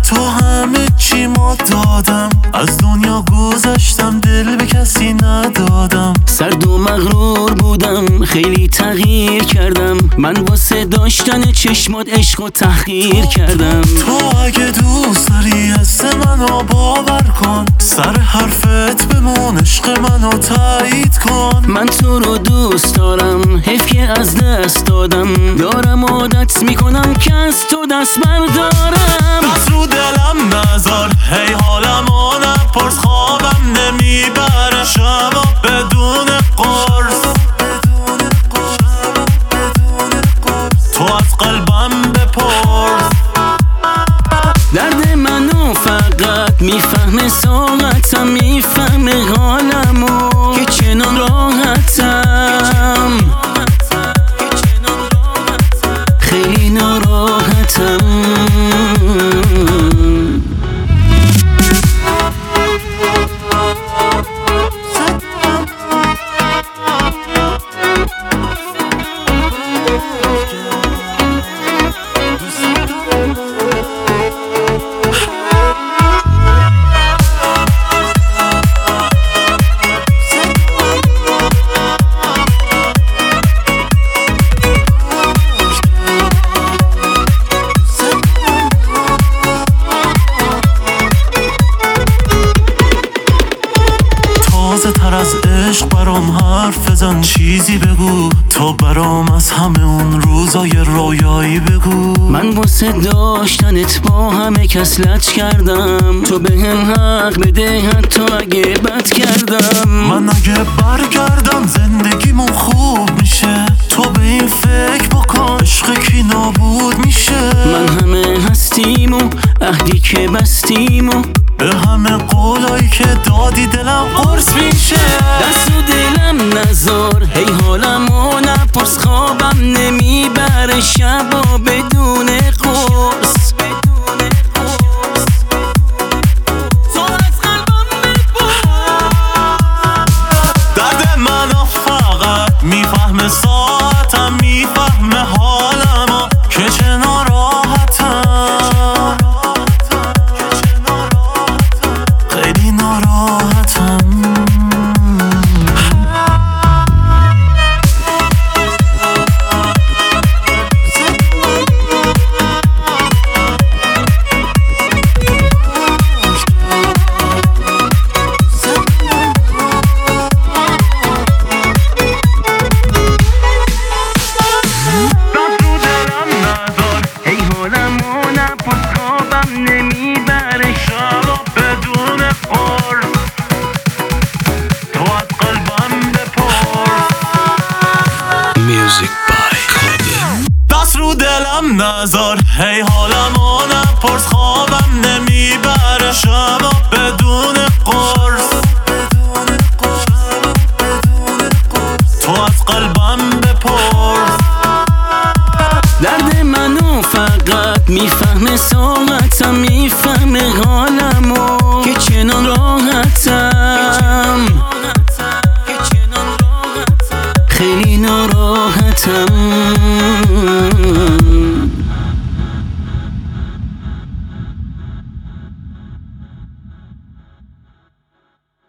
تو همه چی ما دادم، از دنیا گذشتم دل به کسی ندادم. سرد و مغرور بودم خیلی تغییر کردم، من واسه داشتن چشمات عشق و تحقیر کردم. تو اگه دوست داری حس منو باور کن، سر حرفت بمون عشق منو تایید کن. من تو رو دوست دارم حیف که از دست دادم، دارم عادت میکنم که از تو دست بردارم. دست رو دلم نذار هی حالمو نپرس، خوابم نمیبره شبا بدون قرص. تو از قلبم بپرس، درد منو فقط میفهمه ساعتم، میفهمه حالمو که چنان راحتم، خیلی ناراحتم. تر از عشق برام حرف بزن، چیزی بگو تو برام از همه اون روزای رویایی بگو. من واسه داشتنت با همه کسلت کردم، تو به هم حق بده حتی اگه بد کردم. من اگه برگردم زندگیمون خوب میشه، تو به این فکر بکن عشق کی نابود میشه. من همه هستیم و عهدی که بستیم و به همه قولایی که دادی دلم قرص میشه. دست رو دلم نذار هی حالمو نپرس، خوابم نمیبره شبا بدون قرص. تو از قلبم بپرس، درد منو فقط میفهمه ساعتم، میفهمه حالمو که چنان راحتم، خیلی ناراحتم. دست رو دلم نذار هی حالمو نپرس، خوابم نمیبره شبا بدون قرص. تو از قلبم بپرس، درد منو فقط میفهمه ساعتم، میفهمه حالمو که چنان راحتم، خیلی ناراحتم.